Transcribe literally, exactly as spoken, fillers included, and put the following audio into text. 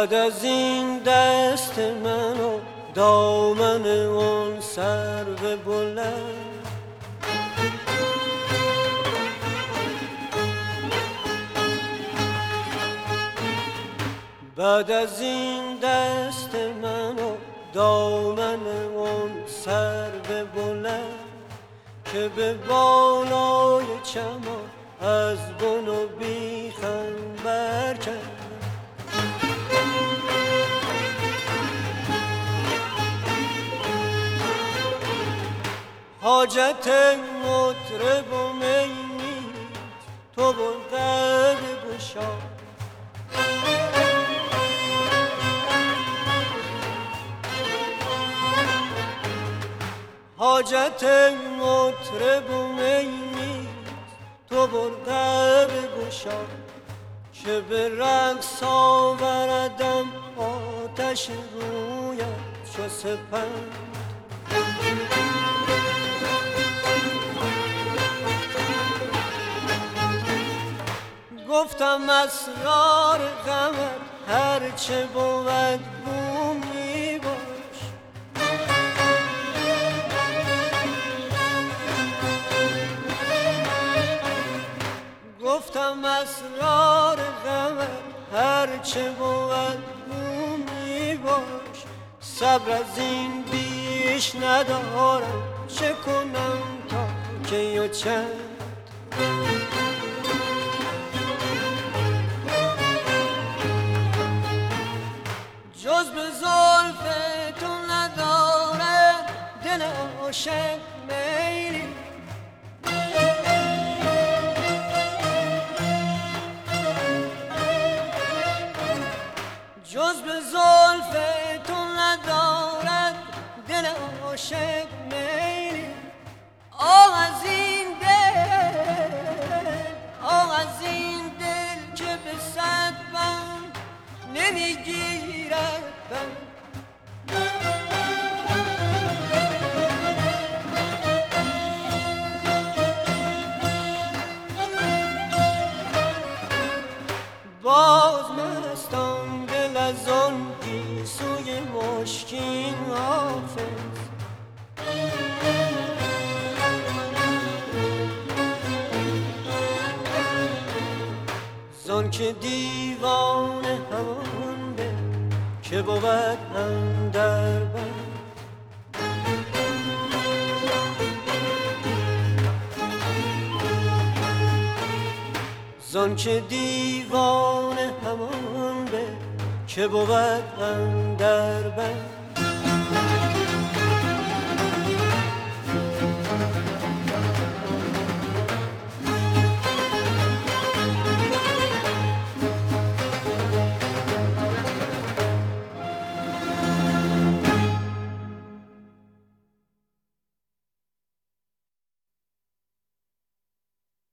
بعد از این دست من و دامن اون سرو بلند، بعد از این دست من و دامن اون سرو بلند که به بالای چمان از بن و بیخم برکند. حاجت مطرب و می نیست، تو بلغم گشا. حاجت مطرب و می نیست، تو بلغم گشا که به رقص آوردم آتش رویت چو سپند. گفتم اسرار غمت هرچه بود گو می باش، گفتم اسرار غمت هرچه بود گو می باش. صبر از این بیش ندارم، چه کنم تا کی و چند. جز به زلف تو نداره دل عاشق میلی، جز به زلف تو ندارد دل عاشق میلی. آه از این دل، آه از این دل که به صد بند نمیگیرد بند. باز مستان دل از آن گیسوی مشکین حافظ، زان که دیوانه همان به که بود اندر بند. زان که دیوانه همان به که بود اندر بند.